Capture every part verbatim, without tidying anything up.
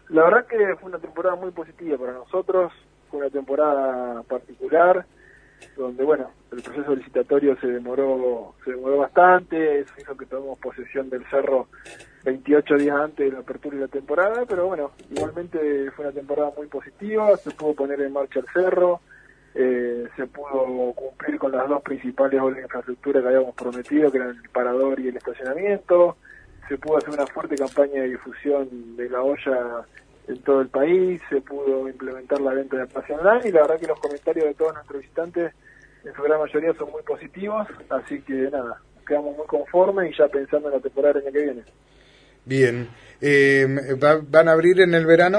La verdad que fue una temporada muy positiva para nosotros, fue una temporada particular, donde bueno, el proceso licitatorio se demoró, se demoró bastante, eso hizo que tomemos posesión del cerro veintiocho días antes de la apertura de la temporada, pero bueno, igualmente fue una temporada muy positiva, se pudo poner en marcha el cerro, eh, se pudo cumplir con las dos principales obras de infraestructura que habíamos prometido, que eran el parador y el estacionamiento, se pudo hacer una fuerte campaña de difusión de la olla en todo el país, se pudo implementar la venta de pase online y la verdad que los comentarios de todos nuestros visitantes en su gran mayoría son muy positivos, así que nada, quedamos muy conformes y ya pensando en la temporada del año que viene. Bien, eh, ¿va, ¿van a abrir en el verano?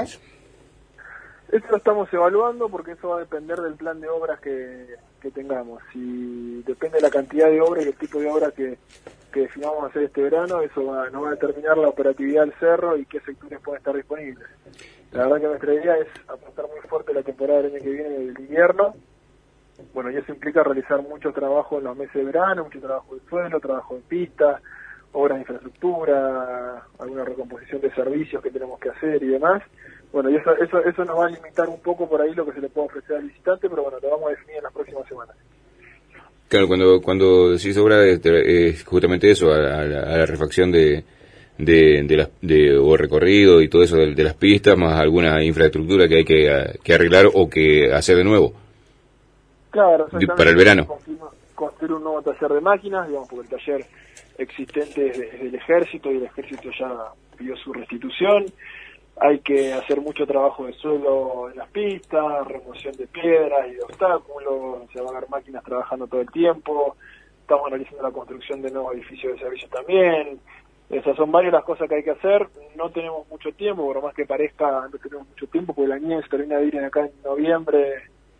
Esto lo estamos evaluando porque eso va a depender del plan de obras que, que tengamos. Si depende de la cantidad de obras y el tipo de obras que, que definamos hacer este verano, eso va, nos va a determinar la operatividad del cerro y qué sectores pueden estar disponibles. La verdad que nuestra idea es apostar muy fuerte la temporada del año que viene del invierno. Bueno, y eso implica realizar mucho trabajo en los meses de verano, mucho trabajo de suelo, trabajo de pista, obras de infraestructura, alguna recomposición de servicios que tenemos que hacer y demás. Bueno, y eso, eso, eso nos va a limitar un poco por ahí lo que se le puede ofrecer al visitante, pero bueno, lo vamos a definir en las próximas semanas. Claro, cuando cuando decís obra es, es justamente eso, a, a, la, a la refacción de de, de, las, de o recorrido y todo eso de, de las pistas, más alguna infraestructura que hay que, a, que arreglar o que hacer de nuevo. Claro, de, para el verano. Construir, construir un nuevo taller de máquinas, digamos, porque el taller existente es, de, es del ejército y el ejército ya pidió su restitución. Hay que hacer mucho trabajo de suelo en las pistas, remoción de piedras y de obstáculos, se van a ver máquinas trabajando todo el tiempo, estamos analizando la construcción de nuevos edificios de servicio también. Esas son varias las cosas que hay que hacer, no tenemos mucho tiempo, por más que parezca no tenemos mucho tiempo, porque la nieve se termina de ir acá en noviembre,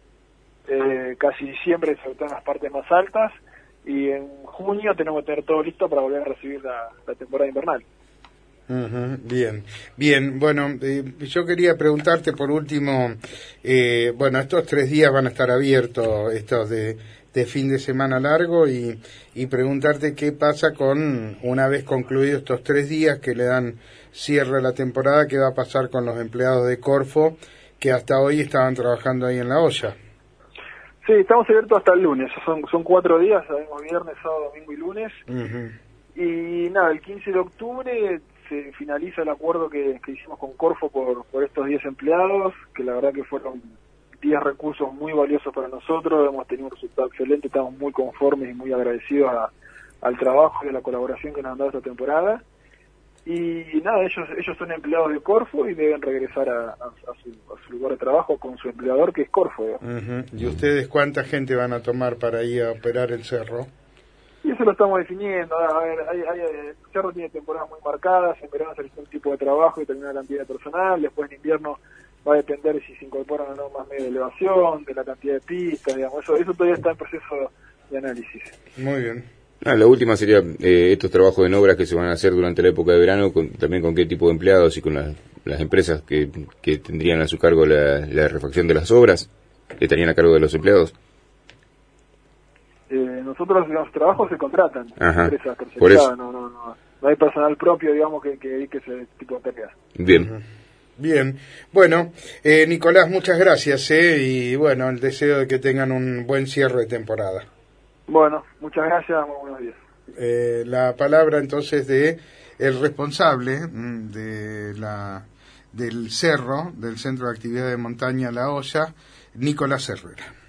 eh, casi diciembre, sobre todo en las partes más altas, y en junio tenemos que tener todo listo para volver a recibir la, la temporada invernal. Uh-huh, bien, bien, bueno, eh, yo quería preguntarte por último, eh, bueno, estos tres días van a estar abiertos, estos de, de fin de semana largo, y, y preguntarte qué pasa con, una vez concluidos estos tres días que le dan cierre a la temporada, qué va a pasar con los empleados de Corfo que hasta hoy estaban trabajando ahí en la olla. Sí, estamos abiertos hasta el lunes, son, son cuatro días, sabemos viernes, sábado, domingo y lunes, uh-huh. Y nada, el quince de octubre se finaliza el acuerdo que, que hicimos con Corfo por, por estos diez empleados, que la verdad que fueron diez recursos muy valiosos para nosotros, hemos tenido un resultado excelente, estamos muy conformes y muy agradecidos a, al trabajo y a la colaboración que nos han dado esta temporada. Y nada, ellos ellos son empleados de Corfo y deben regresar a, a, a, su, a su lugar de trabajo con su empleador, que es Corfo. Uh-huh. ¿Y ustedes cuánta gente van a tomar para ir a operar el cerro? Y eso lo estamos definiendo. A ver, hay, hay, el cerro tiene temporadas muy marcadas, en verano se hace un tipo de trabajo y termina la cantidad de personal, después en invierno va a depender si se incorporan o no más medios de elevación, de la cantidad de pistas, digamos, eso, eso todavía está en proceso de análisis. Muy bien. Ah, la última sería eh, estos trabajos en obras que se van a hacer durante la época de verano, con, también con qué tipo de empleados y con la, las empresas que, que tendrían a su cargo la, la refacción de las obras, que estarían a cargo de los empleados. Eh, nosotros los trabajos se contratan, Ajá, empresas por eso. No, no, no, no hay personal propio, digamos, que que dedique ese tipo de tareas. Bien. Uh-huh. Bien, bueno, eh, Nicolás, muchas gracias, eh, y bueno, el deseo de que tengan un buen cierre de temporada. Bueno, muchas gracias, muy buenos días. Eh, la palabra entonces de el responsable de la del cerro, del Centro de Actividad de Montaña La Olla, Nicolás Herrera.